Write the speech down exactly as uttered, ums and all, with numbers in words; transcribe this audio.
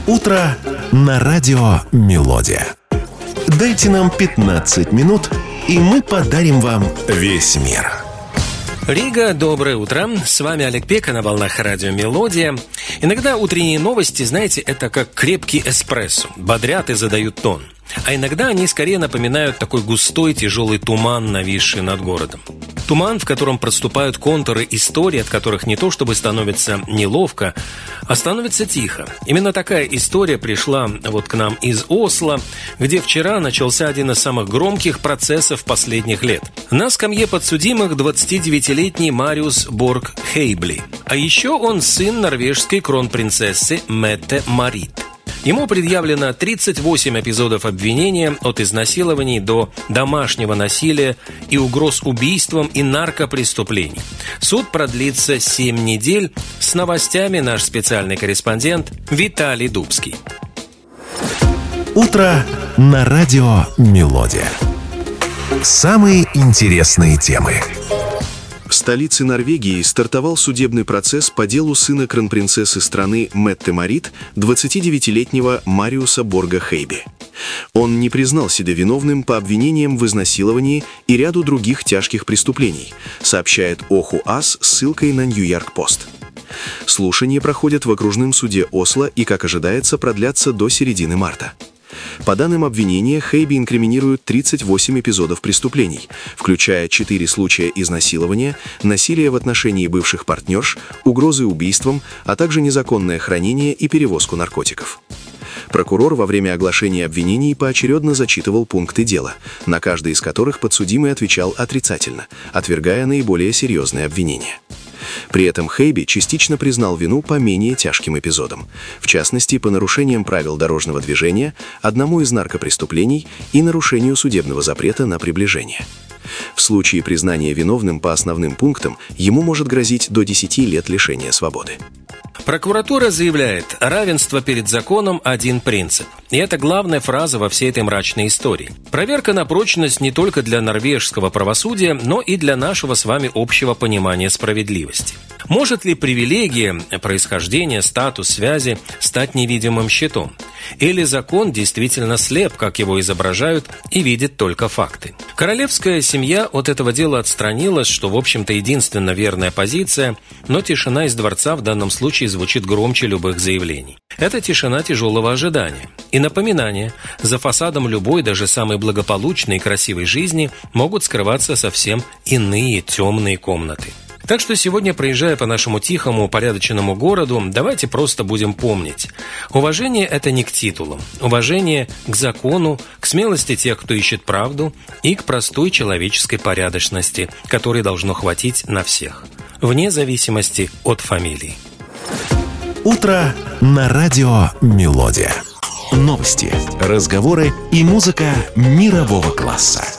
Утро на радио «Мелодия». Дайте нам пятнадцать минут, и мы подарим вам весь мир. Рига, доброе утро. С вами Олег Пека на волнах радио «Мелодия». Иногда утренние новости, знаете, это как крепкий эспрессо. Бодрят и задают тон. А иногда они скорее напоминают такой густой тяжелый туман, нависший над городом. Туман, в котором проступают контуры историй, от которых не то чтобы становится неловко, а становится тихо. Именно такая история пришла вот к нам из Осло, где вчера начался один из самых громких процессов последних лет. На скамье подсудимых двадцатидевятилетний Мариус Борг Хейбли. А еще он сын норвежской кронпринцессы Метте Марит. Ему предъявлено тридцать восемь эпизодов обвинения от изнасилований до домашнего насилия и угроз убийством и наркопреступлений. Суд продлится семь недель. С новостями наш специальный корреспондент Виталий Дубский. Утро на радио «Мелодия». Самые интересные темы. В столице Норвегии стартовал судебный процесс по делу сына кронпринцессы страны Метте Марит, двадцатидевятилетнего Мариуса Борга Хейбли. Он не признал себя виновным по обвинениям в изнасиловании и ряду других тяжких преступлений, сообщает Оху Ас с ссылкой на Нью-Йорк Пост. Слушания проходят в окружном суде Осло и, как ожидается, продлятся до середины марта. По данным обвинения, Хейби инкриминируют тридцать восемь эпизодов преступлений, включая четыре случая изнасилования, насилия в отношении бывших партнерш, угрозы убийством, а также незаконное хранение и перевозку наркотиков. Прокурор во время оглашения обвинений поочередно зачитывал пункты дела, на каждый из которых подсудимый отвечал отрицательно, отвергая наиболее серьезные обвинения. При этом Хейби частично признал вину по менее тяжким эпизодам, в частности, по нарушениям правил дорожного движения, одному из наркопреступлений и нарушению судебного запрета на приближение. В случае признания виновным по основным пунктам ему может грозить до десяти лет лишения свободы. Прокуратура заявляет: равенство перед законом – один принцип. И это главная фраза во всей этой мрачной истории. Проверка на прочность не только для норвежского правосудия, но и для нашего с вами общего понимания справедливости. Может ли привилегия, происхождение, статус, связи стать невидимым щитом? Или закон действительно слеп, как его изображают, и видит только факты? Королевская семья от этого дела отстранилась, что, в общем-то, единственно верная позиция, но тишина из дворца в данном случае звучит громче любых заявлений. Это тишина тяжелого ожидания и напоминания: за фасадом любой, даже самой благополучной и красивой жизни могут скрываться совсем иные темные комнаты. Так что сегодня, проезжая по нашему тихому, упорядоченному городу, давайте просто будем помнить: уважение – это не к титулам. Уважение к закону, к смелости тех, кто ищет правду, и к простой человеческой порядочности, которой должно хватить на всех, вне зависимости от фамилии. Утро на радио «Мелодия». Новости, разговоры и музыка мирового класса.